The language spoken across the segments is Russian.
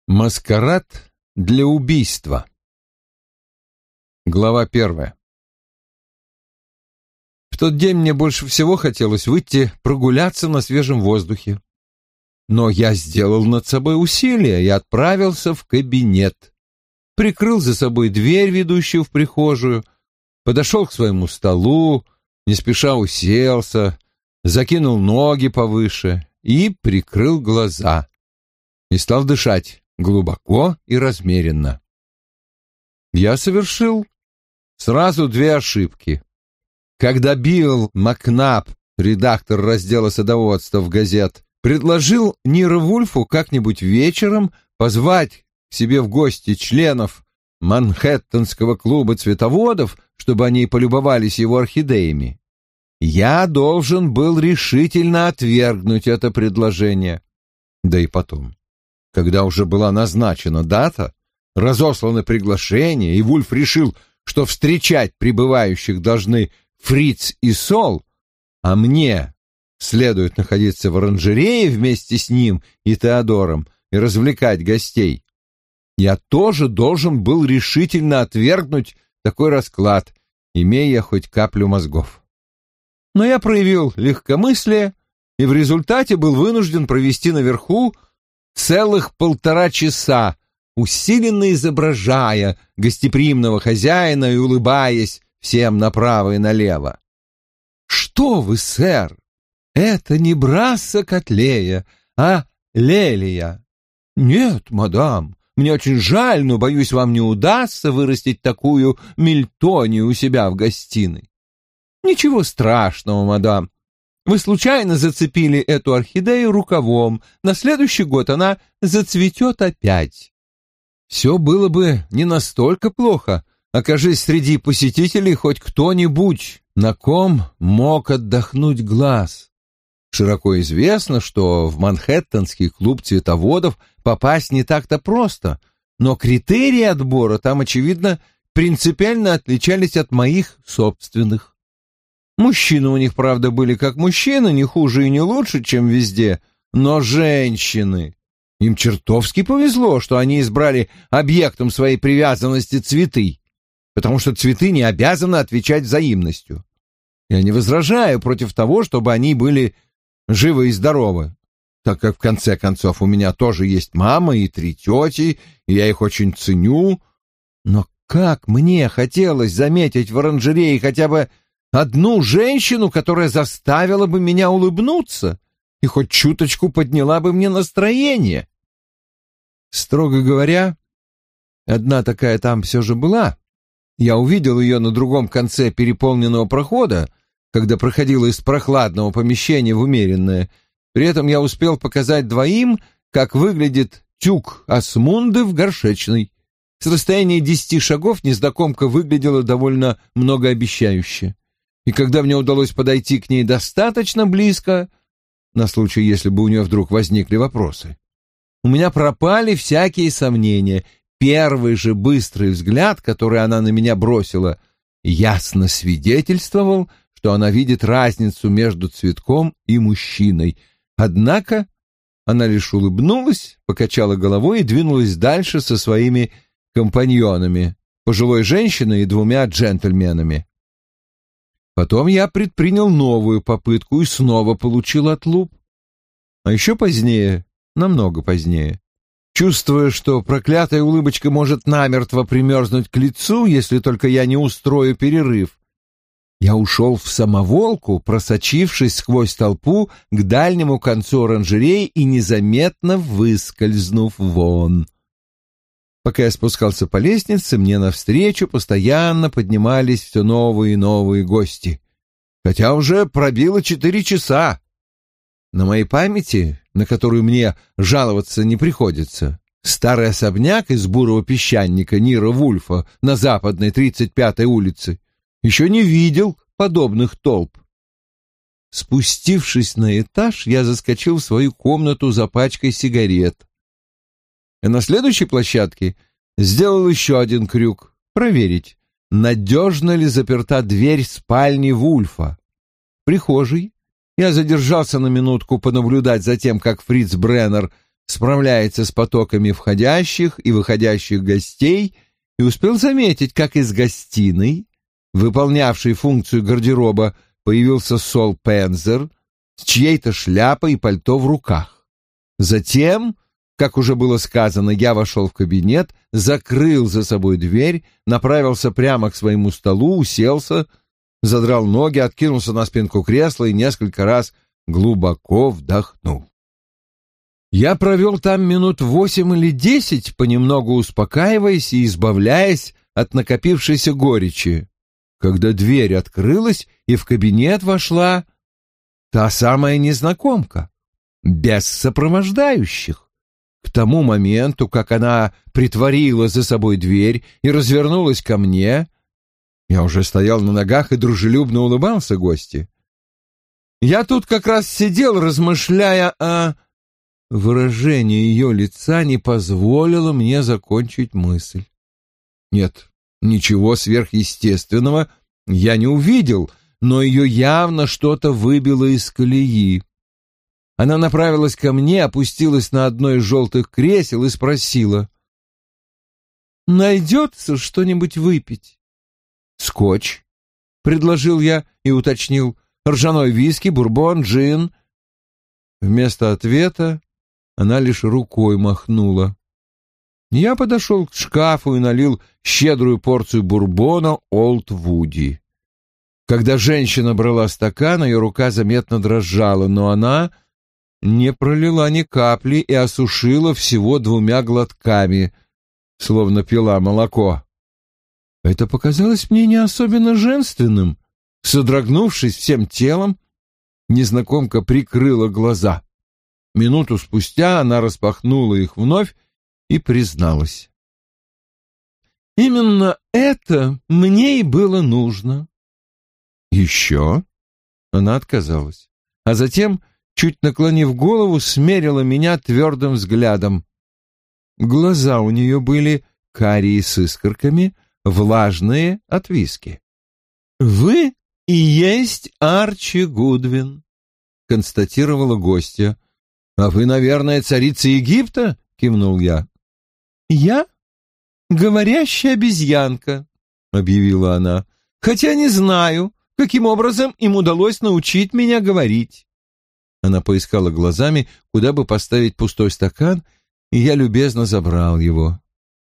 Маскарад для убийства. Глава 1. В тот день мне больше всего хотелось выйти прогуляться на свежем воздухе. Но я сделал над собой усилие и отправился в кабинет. Прикрыл за собой дверь, ведущую в прихожую, подошел к своему столу, не спеша уселся, закинул ноги повыше и прикрыл глаза. И стал дышать глубоко и размеренно. Я совершил сразу две ошибки. Когда Билл Макнаб, редактор раздела садоводства в газет, предложил Ниро Вульфу как-нибудь вечером позвать к себе в гости членов Манхэттенского клуба цветоводов, чтобы они полюбовались его орхидеями, я должен был решительно отвергнуть это предложение. Да и потом, когда уже была назначена дата, разосланы приглашения, и Вульф решил, что встречать прибывающих должны Фриц и Сол, а мне следует находиться в оранжерее вместе с ним и Теодором и развлекать гостей, я тоже должен был решительно отвергнуть такой расклад, имея хоть каплю мозгов. Но я проявил легкомыслие и в результате был вынужден провести наверху целых 1,5 часа, усиленно изображая гостеприимного хозяина и улыбаясь всем направо и налево. «Что вы, сэр, это не Брасса Котлея, а Лелия». «Нет, мадам, мне очень жаль, но, боюсь, вам не удастся вырастить такую мильтонию у себя в гостиной». «Ничего страшного, мадам. Вы случайно зацепили эту орхидею рукавом. На следующий год она зацветет опять». Все было бы не настолько плохо, окажись среди посетителей хоть кто-нибудь, на ком мог отдохнуть глаз. Широко известно, что в Манхэттенский клуб цветоводов попасть не так-то просто, но критерии отбора там, очевидно, принципиально отличались от моих собственных. Мужчины у них, правда, были как мужчины, не хуже и не лучше, чем везде, но женщины... Им чертовски повезло, что они избрали объектом своей привязанности цветы, потому что цветы не обязаны отвечать взаимностью. Я не возражаю против того, чтобы они были живы и здоровы, так как в конце концов у меня тоже есть мама и 3 тети, и я их очень ценю. Но как мне хотелось заметить в оранжерее хотя бы одну женщину, которая заставила бы меня улыбнуться и хоть чуточку подняла бы мне настроение. Строго говоря, одна такая там все же была. Я увидел ее на другом конце переполненного прохода, когда проходила из прохладного помещения в умеренное. При этом я успел показать двоим, как выглядит тюк Асмунды в горшечной. С расстояния 10 шагов незнакомка выглядела довольно многообещающе. И когда мне удалось подойти к ней достаточно близко, на случай, если бы у нее вдруг возникли вопросы, у меня пропали всякие сомнения. Первый же быстрый взгляд, который она на меня бросила, ясно свидетельствовал, что она видит разницу между цветком и мужчиной. Однако она лишь улыбнулась, покачала головой и двинулась дальше со своими компаньонами, пожилой женщиной и 2 джентльменами. Потом я предпринял новую попытку и снова получил отлуп. А еще позднее, намного позднее, чувствуя, что проклятая улыбочка может намертво примерзнуть к лицу, если только я не устрою перерыв, я ушел в самоволку, просочившись сквозь толпу к дальнему концу оранжереи и незаметно выскользнув вон. Пока я спускался по лестнице, мне навстречу постоянно поднимались все новые и новые гости, хотя уже пробило 4 часа. На моей памяти, на которую мне жаловаться не приходится, старый особняк из бурого песчаника Ниро Вульфа на западной 35-й улице еще не видел подобных толп. Спустившись на этаж, я заскочил в свою комнату за пачкой сигарет. И на следующей площадке сделал еще один крюк — проверить, надежно ли заперта дверь спальни Вульфа. В прихожей я задержался на минутку понаблюдать за тем, как Фриц Бреннер справляется с потоками входящих и выходящих гостей, и успел заметить, как из гостиной, выполнявшей функцию гардероба, появился Сол Пензер с чьей-то шляпой и пальто в руках. Затем, как уже было сказано, я вошел в кабинет, закрыл за собой дверь, направился прямо к своему столу, уселся, задрал ноги, откинулся на спинку кресла и несколько раз глубоко вдохнул. Я провел там минут 8 или 10, понемногу успокаиваясь и избавляясь от накопившейся горечи, когда дверь открылась, и в кабинет вошла та самая незнакомка, без сопровождающих. К тому моменту, как она притворила за собой дверь и развернулась ко мне, я уже стоял на ногах и дружелюбно улыбался гости. Я тут как раз сидел, размышляя о... Выражение ее лица не позволило мне закончить мысль. Нет, ничего сверхъестественного я не увидел, но ее явно что-то выбило из колеи. Она направилась ко мне, опустилась на одно из желтых кресел и спросила: «Найдется что-нибудь выпить?» «Скотч», — предложил я и уточнил: «ржаной виски, бурбон, джин». Вместо ответа она лишь рукой махнула. Я подошел к шкафу и налил щедрую порцию бурбона Олд Вуди. Когда женщина брала стакан, ее рука заметно дрожала, но она не пролила ни капли и осушила всего 2 глотками, словно пила молоко. Это показалось мне не особенно женственным. Содрогнувшись всем телом, незнакомка прикрыла глаза. Минуту спустя она распахнула их вновь и призналась: «Именно это мне и было нужно». «Еще?» Она отказалась, а затем, чуть наклонив голову, смерила меня твердым взглядом. Глаза у нее были карие с искорками, влажные от виски. «Вы и есть Арчи Гудвин», — констатировала гостья. «А вы, наверное, царица Египта?» — кивнул я. «Я говорящая обезьянка», — объявила она, «хотя не знаю, каким образом им удалось научить меня говорить». Она поискала глазами, куда бы поставить пустой стакан, и я любезно забрал его.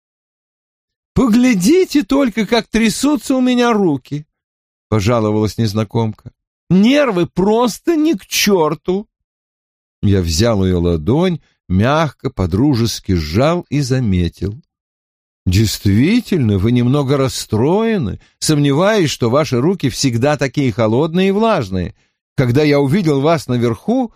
«Поглядите только, как трясутся у меня руки», — пожаловалась незнакомка. «Нервы просто ни к черту». Я взял ее ладонь, мягко, по-дружески сжал и заметил: «Действительно, вы немного расстроены. Сомневаюсь, что ваши руки всегда такие холодные и влажные. Когда я увидел вас наверху...»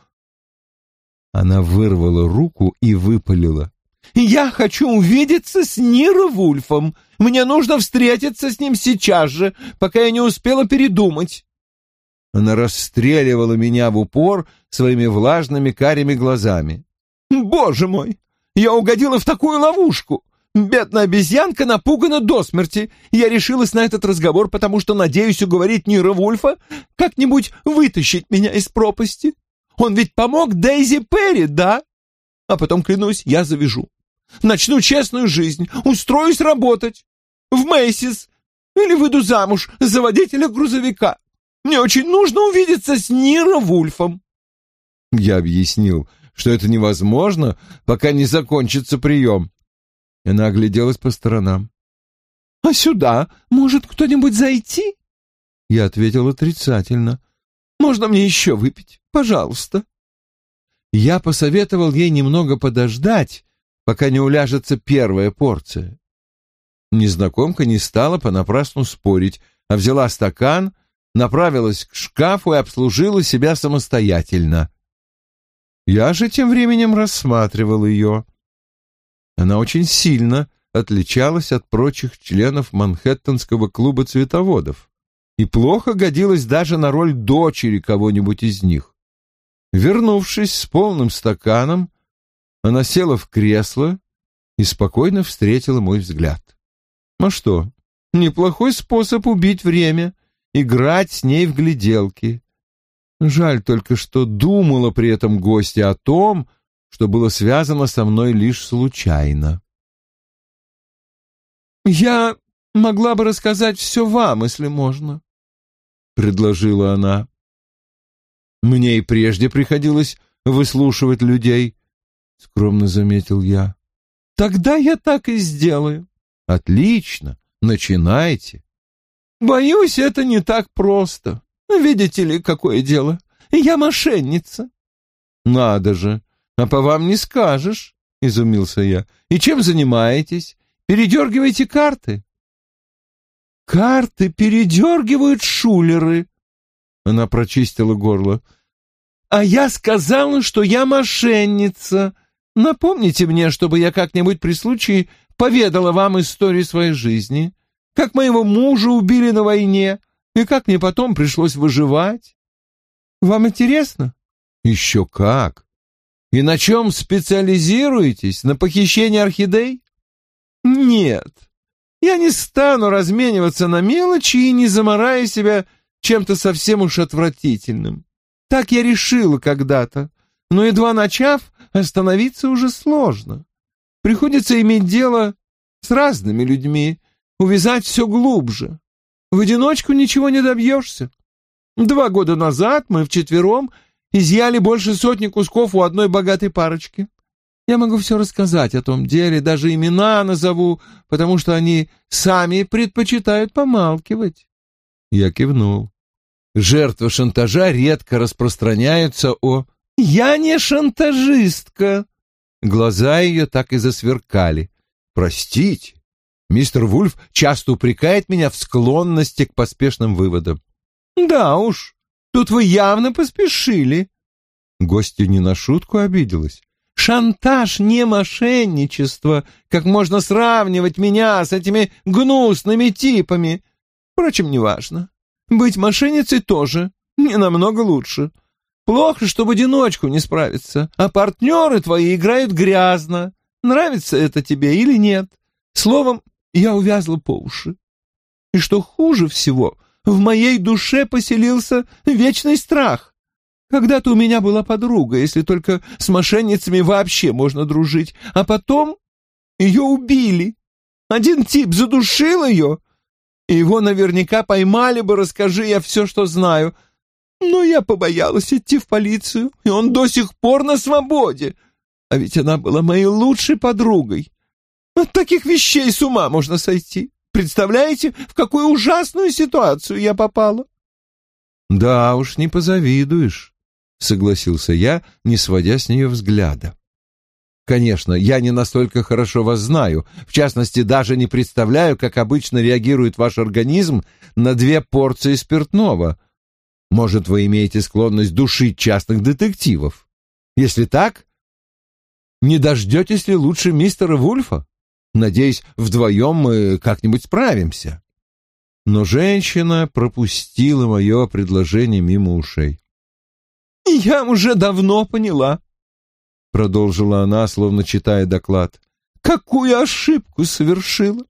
Она вырвала руку и выпалила: «Я хочу увидеться с Ниро Вульфом. Мне нужно встретиться с ним сейчас же, пока я не успела передумать». Она расстреливала меня в упор своими влажными карими глазами. «Боже мой! Я угодила в такую ловушку! Бедная обезьянка напугана до смерти. Я решилась на этот разговор, потому что надеюсь уговорить Ниро Вульфа как-нибудь вытащить меня из пропасти. Он ведь помог Дейзи Перри, да? А потом, клянусь, я завяжу. Начну честную жизнь, устроюсь работать в Мэйсис или выйду замуж за водителя грузовика. Мне очень нужно увидеться с Ниро Вульфом». Я объяснил, что это невозможно, пока не закончится прием. Она огляделась по сторонам. «А сюда может кто-нибудь зайти?» Я ответил отрицательно. «Можно мне еще выпить? Пожалуйста». Я посоветовал ей немного подождать, пока не уляжется первая порция. Незнакомка не стала понапрасну спорить, а взяла стакан, направилась к шкафу и обслужила себя самостоятельно. Я же тем временем рассматривал ее. Она очень сильно отличалась от прочих членов Манхэттенского клуба цветоводов и плохо годилась даже на роль дочери кого-нибудь из них. Вернувшись с полным стаканом, она села в кресло и спокойно встретила мой взгляд. А что, неплохой способ убить время — играть с ней в гляделки. Жаль только, что думала при этом гостья о том, что было связано со мной лишь случайно. «Я могла бы рассказать все вам, если можно», — предложила она. «Мне и прежде приходилось выслушивать людей», — скромно заметил я. «Тогда я так и сделаю». «Отлично, начинайте». «Боюсь, это не так просто. Видите ли, какое дело? Я мошенница». «Надо же, а по вам не скажешь», — изумился я. «И чем занимаетесь? Передергиваете карты?» «Карты передергивают шулеры», — она прочистила горло. «А я сказала, что я мошенница. Напомните мне, чтобы я как-нибудь при случае поведала вам историю своей жизни, как моего мужа убили на войне и как мне потом пришлось выживать. Вам интересно?» «Еще как! И на чем специализируетесь? На похищении орхидей?» «Нет, я не стану размениваться на мелочи и не замараю себя чем-то совсем уж отвратительным. Так я решила когда-то, но едва начав, остановиться уже сложно. Приходится иметь дело с разными людьми, увязать все глубже. В одиночку ничего не добьешься. 2 года назад мы вчетвером изъяли больше 100 кусков у одной богатой парочки. Я могу все рассказать о том деле, даже имена назову, потому что они сами предпочитают помалкивать». Я кивнул. Жертвы шантажа редко распространяются о... «Я не шантажистка». Глаза ее так и засверкали. «Простите, мистер Вульф часто упрекает меня в склонности к поспешным выводам». «Да уж, тут вы явно поспешили». Гостья не на шутку обиделась. «Шантаж не мошенничество. Как можно сравнивать меня с этими гнусными типами? Впрочем, неважно. Быть мошенницей тоже не намного лучше. Плохо, что в одиночку не справиться, а партнеры твои играют грязно. Нравится это тебе или нет? Словом, я увязла по уши. И что хуже всего, в моей душе поселился вечный страх. Когда-то у меня была подруга, если только с мошенницами вообще можно дружить, а потом ее убили. Один тип задушил ее, и его наверняка поймали бы, расскажи я все, что знаю. Но я побоялась идти в полицию, и он до сих пор на свободе. А ведь она была моей лучшей подругой. От таких вещей с ума можно сойти. Представляете, в какую ужасную ситуацию я попала?» «Да уж, не позавидуешь», — согласился я, не сводя с нее взгляда. «Конечно, я не настолько хорошо вас знаю, в частности, даже не представляю, как обычно реагирует ваш организм на 2 порции спиртного. Может, вы имеете склонность душить частных детективов? Если так, не дождетесь ли лучше мистера Вульфа? Надеюсь, вдвоем мы как-нибудь справимся». Но женщина пропустила мое предложение мимо ушей. «Я уже давно поняла», — продолжила она, словно читая доклад, — «какую ошибку совершила.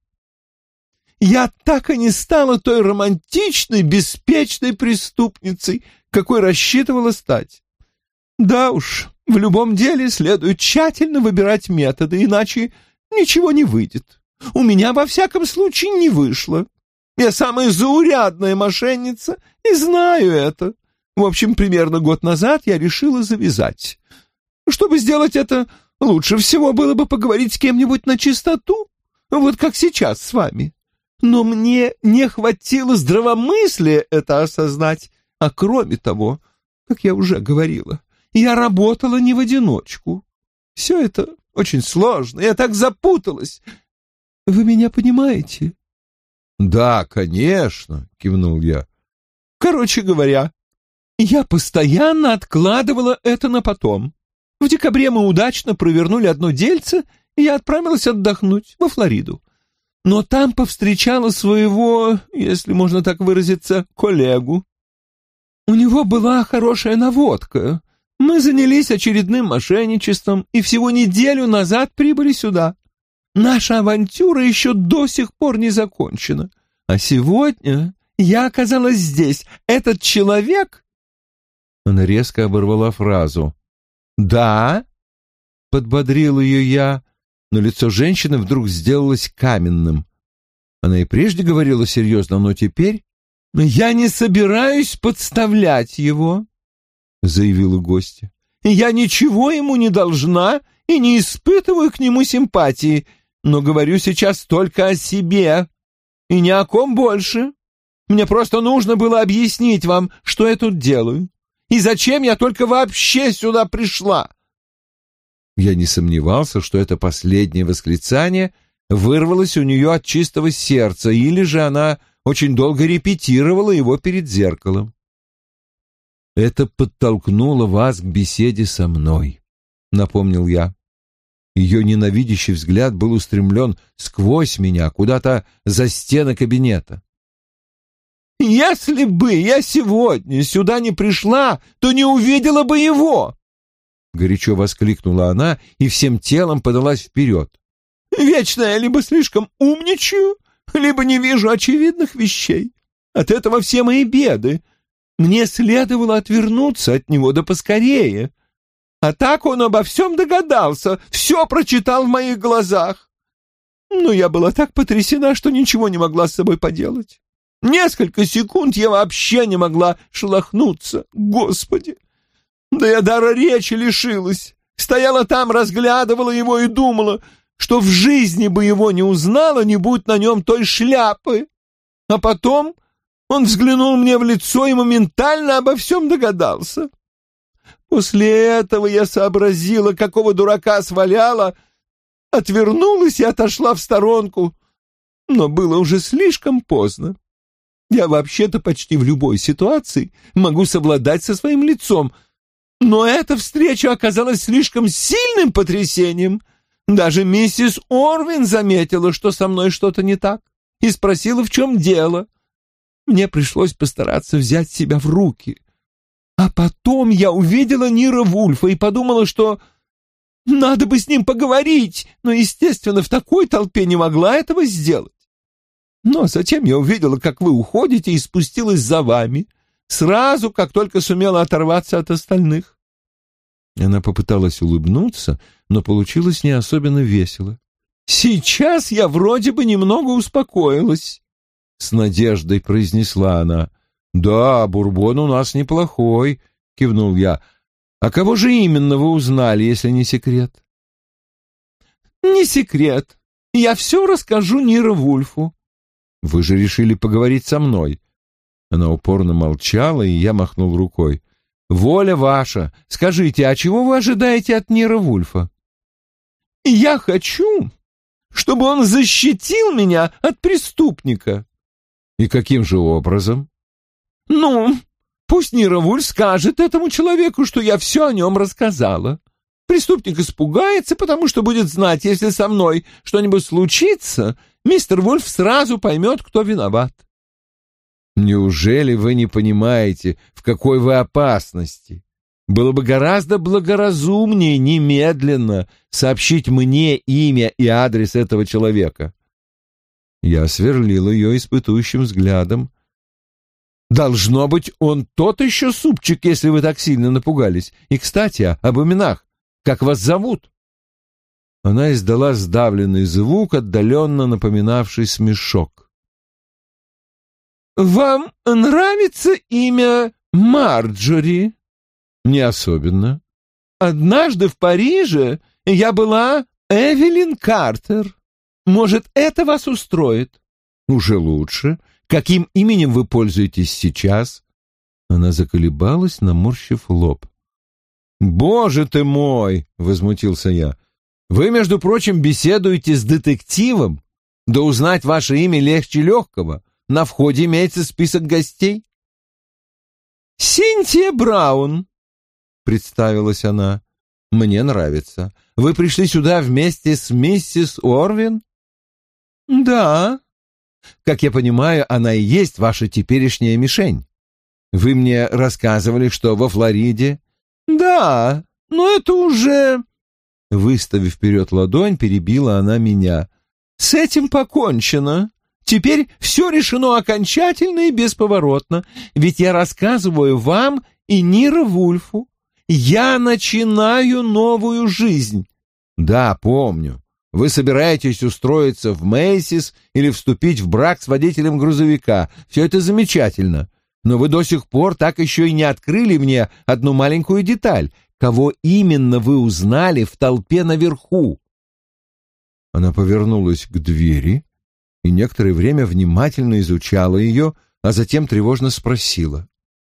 Я так и не стала той романтичной, беспечной преступницей, какой рассчитывала стать. Да уж, в любом деле следует тщательно выбирать методы, иначе ничего не выйдет. У меня, во всяком случае, не вышло. Я самая заурядная мошенница и знаю это. В общем, примерно год назад я решила завязать. Чтобы сделать это, лучше всего было бы поговорить с кем-нибудь на чистоту, вот как сейчас с вами. Но мне не хватило здравомыслия это осознать. А кроме того, как я уже говорила, я работала не в одиночку. Все это очень сложно, я так запуталась. Вы меня понимаете?» «Да, конечно», — кивнул я. «Короче говоря, я постоянно откладывала это на потом. В декабре мы удачно провернули одно дельце, и я отправилась отдохнуть во Флориду. Но там повстречала своего, если можно так выразиться, коллегу. У него была хорошая наводка. Мы занялись очередным мошенничеством и всего неделю назад прибыли сюда. Наша авантюра еще до сих пор не закончена. А сегодня я оказалась здесь. Этот человек...» Она резко оборвала фразу. «Да?» подбодрил ее я, но лицо женщины вдруг сделалось каменным. Она и прежде говорила серьезно, но теперь... «Я не собираюсь подставлять его», — заявила гостья. «Я ничего ему не должна и не испытываю к нему симпатии, но говорю сейчас только о себе и ни о ком больше. Мне просто нужно было объяснить вам, что я тут делаю, и зачем я только вообще сюда пришла». Я не сомневался, что это последнее восклицание вырвалось у нее от чистого сердца, или же она очень долго репетировала его перед зеркалом. «Это подтолкнуло вас к беседе со мной», — напомнил я. Ее ненавидящий взгляд был устремлен сквозь меня, куда-то за стены кабинета. «Если бы я сегодня сюда не пришла, то не увидела бы его!» — горячо воскликнула она и всем телом подалась вперед. «Вечно я либо слишком умничаю, либо не вижу очевидных вещей. От этого все мои беды. Мне следовало отвернуться от него да поскорее. А так он обо всем догадался, все прочитал в моих глазах. Но я была так потрясена, что ничего не могла с собой поделать. Несколько секунд я вообще не могла шелохнуться. Господи! Да я дара речи лишилась. Стояла там, разглядывала его и думала, что в жизни бы его не узнала, не будь на нем той шляпы. А потом он взглянул мне в лицо и моментально обо всем догадался. После этого я сообразила, какого дурака сваляла, отвернулась и отошла в сторонку, но было уже слишком поздно. Я вообще-то почти в любой ситуации могу совладать со своим лицом, но эта встреча оказалась слишком сильным потрясением. Даже миссис Орвин заметила, что со мной что-то не так, и спросила, в чем дело. Мне пришлось постараться взять себя в руки. А потом я увидела Нира Вульфа и подумала, что надо бы с ним поговорить, но, естественно, в такой толпе не могла этого сделать. Но затем я увидела, как вы уходите, и спустилась за вами, сразу, как только сумела оторваться от остальных. Она попыталась улыбнуться, но получилось не особенно весело. «Сейчас я вроде бы немного успокоилась», — с надеждой произнесла она. «Да, бурбон у нас неплохой», — кивнул я. «А кого же именно вы узнали, если не секрет?» «Не секрет. Я все расскажу Ниру Вульфу». «Вы же решили поговорить со мной». Она упорно молчала, и я махнул рукой. «Воля ваша. Скажите, а чего вы ожидаете от Нира Вульфа?» «Я хочу, чтобы он защитил меня от преступника». «И каким же образом?» «Ну, пусть Нира Вульф скажет этому человеку, что я все о нем рассказала. Преступник испугается, потому что будет знать, если со мной что-нибудь случится, мистер Вульф сразу поймет, кто виноват». «Неужели вы не понимаете, в какой вы опасности? Было бы гораздо благоразумнее немедленно сообщить мне имя и адрес этого человека». Я сверлил ее испытующим взглядом. «Должно быть, он тот еще супчик, если вы так сильно напугались. И, кстати, об именах. Как вас зовут?» Она издала сдавленный звук, отдаленно напоминавший смешок. «Вам нравится имя Марджори?» «Не особенно». «Однажды в Париже я была Эвелин Картер. Может, это вас устроит?» «Уже лучше. Каким именем вы пользуетесь сейчас?» Она заколебалась, наморщив лоб. «Боже ты мой!» — возмутился я. «Вы, между прочим, беседуете с детективом? Да узнать ваше имя легче легкого. На входе имеется список гостей». «Синтия Браун», — представилась она. «Мне нравится. Вы пришли сюда вместе с миссис Орвин?» «Да. Как я понимаю, она и есть ваша теперешняя мишень. Вы мне рассказывали, что во Флориде...» «Да, но это уже...» Выставив вперед ладонь, перебила она меня. «С этим покончено. Теперь все решено окончательно и бесповоротно, ведь я рассказываю вам и Ниру Вульфу. Я начинаю новую жизнь. Да, помню. Вы собираетесь устроиться в Мэйсис или вступить в брак с водителем грузовика. Все это замечательно. Но вы до сих пор так еще и не открыли мне одну маленькую деталь. Кого именно вы узнали в толпе наверху?» Она повернулась к двери и некоторое время внимательно изучала ее, а затем тревожно спросила.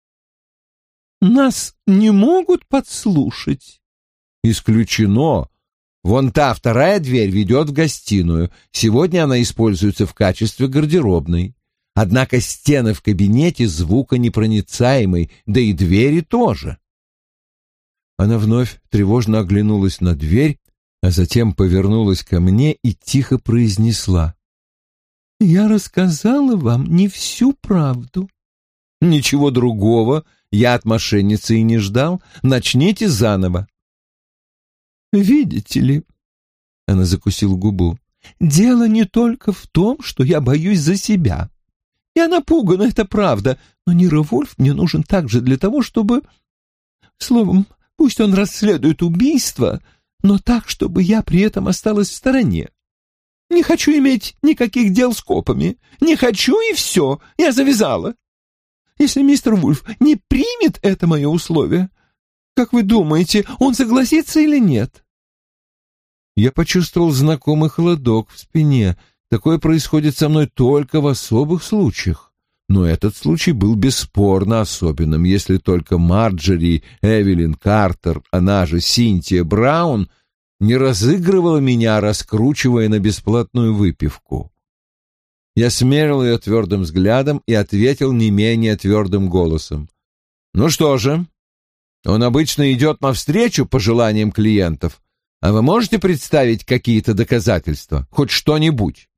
«Нас не могут подслушать?» «Исключено. Вон та вторая дверь ведет в гостиную. Сегодня она используется в качестве гардеробной. Однако стены в кабинете звуконепроницаемые, да и двери тоже». Она вновь тревожно оглянулась на дверь, а затем повернулась ко мне и тихо произнесла. «Я рассказала вам не всю правду». «Ничего другого я от мошенницы и не ждал. Начните заново». «Видите ли», — она закусила губу, — «дело не только в том, что я боюсь за себя. Я напугана, это правда, но Ниро Вульф мне нужен также для того, чтобы... Словом, пусть он расследует убийство, но так, чтобы я при этом осталась в стороне. Не хочу иметь никаких дел с копами. Не хочу, и все, я завязала. Если мистер Вульф не примет это мое условие, как вы думаете, он согласится или нет?» Я почувствовал знакомый холодок в спине. Такое происходит со мной только в особых случаях. Но этот случай был бесспорно особенным, если только Марджери Эвелин Картер, она же Синтия Браун, не разыгрывала меня, раскручивая на бесплатную выпивку. Я смерил ее твердым взглядом и ответил не менее твердым голосом. «Ну что же, он обычно идет навстречу пожеланиям клиентов, а вы можете представить какие-то доказательства, хоть что-нибудь?»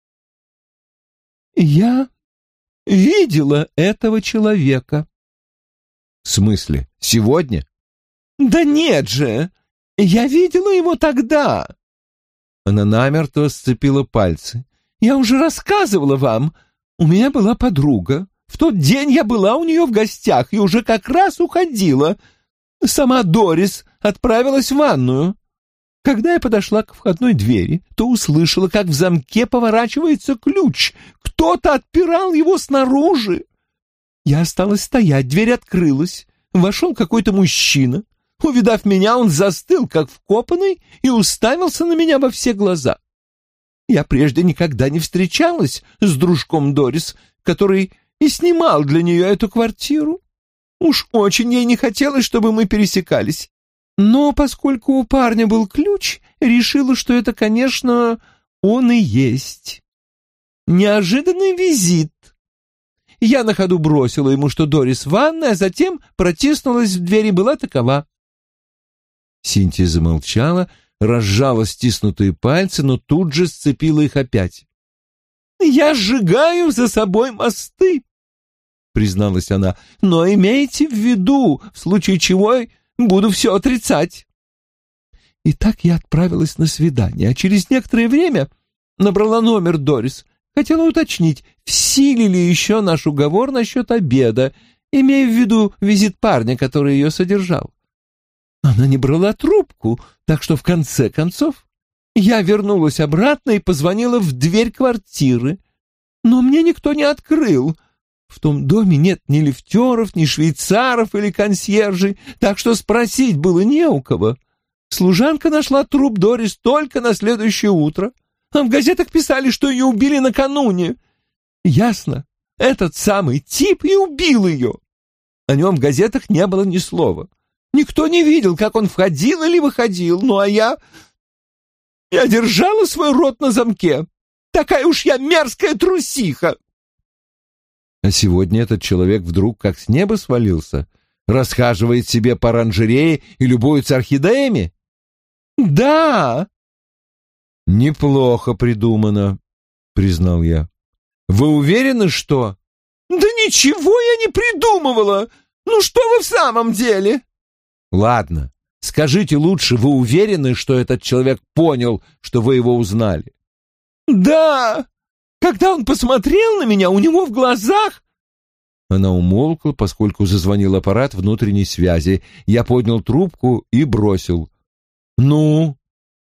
«Я видела этого человека». «В смысле, сегодня?» «Да нет же! Я видела его тогда!» Она намертво сцепила пальцы. «Я уже рассказывала вам. У меня была подруга. В тот день я была у нее в гостях и уже как раз уходила. Сама Дорис отправилась в ванную. Когда я подошла к входной двери, то услышала, как в замке поворачивается ключ. Кто-то отпирал его снаружи. Я осталась стоять, дверь открылась. Вошел какой-то мужчина. Увидав меня, он застыл, как вкопанный, и уставился на меня во все глаза. Я прежде никогда не встречалась с дружком Дорис, который и снимал для нее эту квартиру. Уж очень ей не хотелось, чтобы мы пересекались. Но поскольку у парня был ключ, решила, что это, конечно, он и есть. Неожиданный визит. Я на ходу бросила ему, что Дорис в ванной, а затем протиснулась в дверь и была такова». Синтия замолчала, разжала стиснутые пальцы, но тут же сцепила их опять. «Я сжигаю за собой мосты», — призналась она, — «но имейте в виду, в случае чего буду все отрицать». И так я отправилась на свидание, а через некоторое время набрала номер Дорис. Хотела уточнить, в силе ли еще наш уговор насчет обеда, имея в виду визит парня, который ее содержал. Она не брала трубку, так что в конце концов я вернулась обратно и позвонила в дверь квартиры. Но мне никто не открыл. В том доме нет ни лифтеров, ни швейцаров или консьержей, так что спросить было не у кого. Служанка нашла труп Дорис только на следующее утро, а в газетах писали, что ее убили накануне. Ясно, этот самый тип и убил ее. О нем в газетах не было ни слова. Никто не видел, как он входил или выходил, ну а я держала свой рот на замке. Такая уж я мерзкая трусиха. А сегодня этот человек вдруг как с неба свалился, расхаживает себе по оранжерее и любуется орхидеями? Да. Неплохо придумано, признал я. Вы уверены, что... Да ничего я не придумывала. Ну что вы в самом деле? Ладно, скажите лучше, вы уверены, что этот человек понял, что вы его узнали? Да. Когда он посмотрел на меня, у него в глазах... Она умолкла, поскольку зазвонил аппарат внутренней связи. Я поднял трубку и бросил. «Ну?»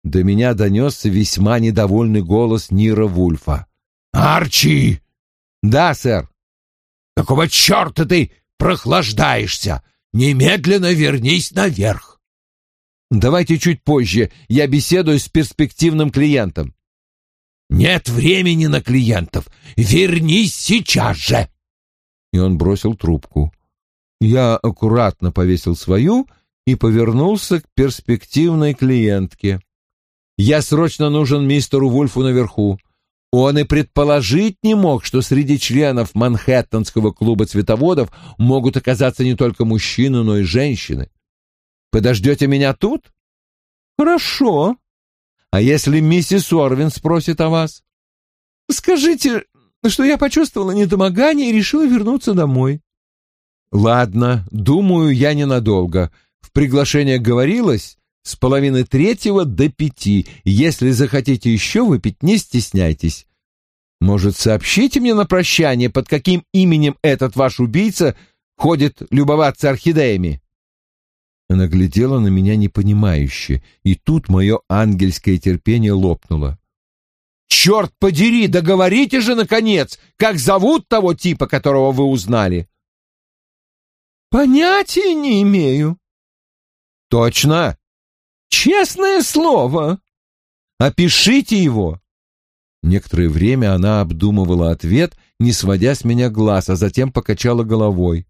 до меня донесся весьма недовольный голос Нира Вульфа. «Арчи!» «Да, сэр». «Какого черта ты прохлаждаешься? Немедленно вернись наверх!» «Давайте чуть позже. Я беседую с перспективным клиентом». «Нет времени на клиентов. Вернись сейчас же!» И он бросил трубку. Я аккуратно повесил свою и повернулся к перспективной клиентке. «Я срочно нужен мистеру Вульфу наверху. Он и предположить не мог, что среди членов Манхэттенского клуба цветоводов могут оказаться не только мужчины, но и женщины. Подождете меня тут?» «Хорошо. А если миссис Орвин спросит о вас?» «Скажите, что я почувствовала недомогание и решила вернуться домой». «Ладно, думаю, я ненадолго. В приглашениях говорилось с 2:30 до 5. Если захотите еще выпить, не стесняйтесь. Может, сообщите мне на прощание, под каким именем этот ваш убийца ходит любоваться орхидеями?» Она глядела на меня непонимающе, и тут мое ангельское терпение лопнуло. «Черт подери, договорите же, наконец, как зовут того типа, которого вы узнали?» «Понятия не имею». «Точно?» «Честное слово». «Опишите его». Некоторое время она обдумывала ответ, не сводя с меня глаз, а затем покачала головой.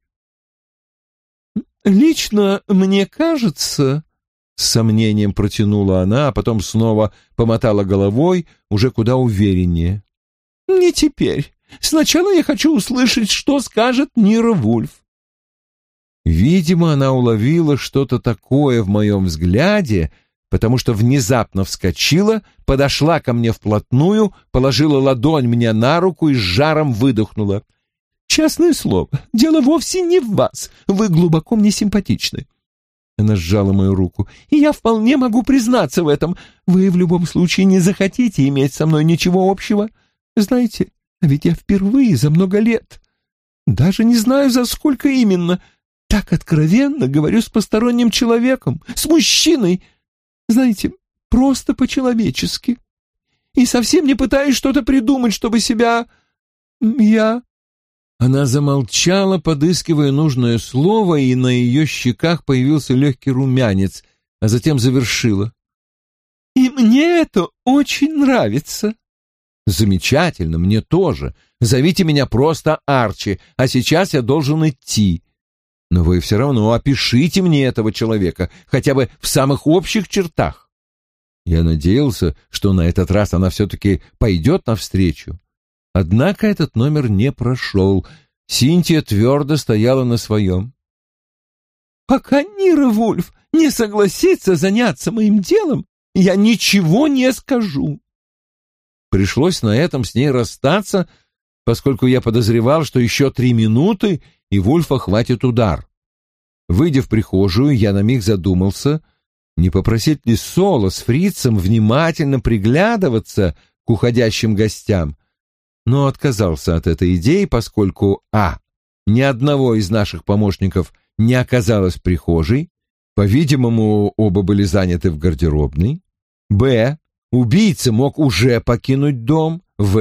«Лично мне кажется...» — с сомнением протянула она, а потом снова помотала головой, уже куда увереннее. «Не теперь. Сначала я хочу услышать, что скажет Нира Вульф». Видимо, она уловила что-то такое в моем взгляде, потому что внезапно вскочила, подошла ко мне вплотную, положила ладонь мне на руку и с жаром выдохнула. «Честное слово, дело вовсе не в вас. Вы глубоко мне симпатичны». Она сжала мою руку. «И я вполне могу признаться в этом. Вы в любом случае не захотите иметь со мной ничего общего. Знаете, ведь я впервые за много лет, даже не знаю, за сколько именно, так откровенно говорю с посторонним человеком, с мужчиной, знаете, просто по-человечески. И совсем не пытаюсь что-то придумать, чтобы себя... я...» Она замолчала, подыскивая нужное слово, и на ее щеках появился легкий румянец, а затем завершила. «И мне это очень нравится». «Замечательно, мне тоже. Зовите меня просто Арчи, а сейчас я должен идти. Но вы все равно опишите мне этого человека, хотя бы в самых общих чертах». Я надеялся, что на этот раз она все-таки пойдет навстречу. Однако этот номер не прошел. Синтия твердо стояла на своем. «Пока Нира Вульф не согласится заняться моим делом, я ничего не скажу». Пришлось на этом с ней расстаться, поскольку я подозревал, что еще 3 минуты, и Вульфа хватит удар. Выйдя в прихожую, я на миг задумался, не попросить ли Соло с фрицем внимательно приглядываться к уходящим гостям, но отказался от этой идеи, поскольку ни одного из наших помощников не оказалось в прихожей, по-видимому, оба были заняты в гардеробной, убийца мог уже покинуть дом,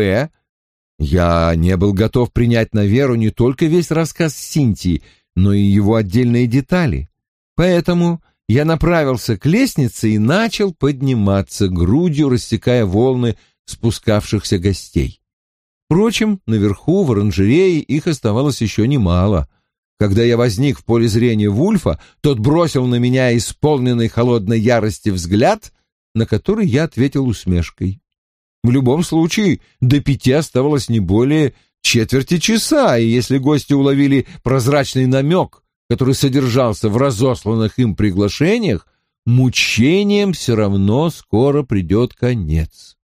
я не был готов принять на веру не только весь рассказ Синтии, но и его отдельные детали, поэтому я направился к лестнице и начал подниматься, грудью рассекая волны спускавшихся гостей. Впрочем, наверху, в оранжерее, их оставалось еще немало. Когда я возник в поле зрения Вульфа, тот бросил на меня исполненный холодной ярости взгляд, на который я ответил усмешкой. В любом случае, до 5 оставалось не более четверти часа, и если гости уловили прозрачный намек, который содержался в разосланных им приглашениях, мучениям все равно скоро придет конец.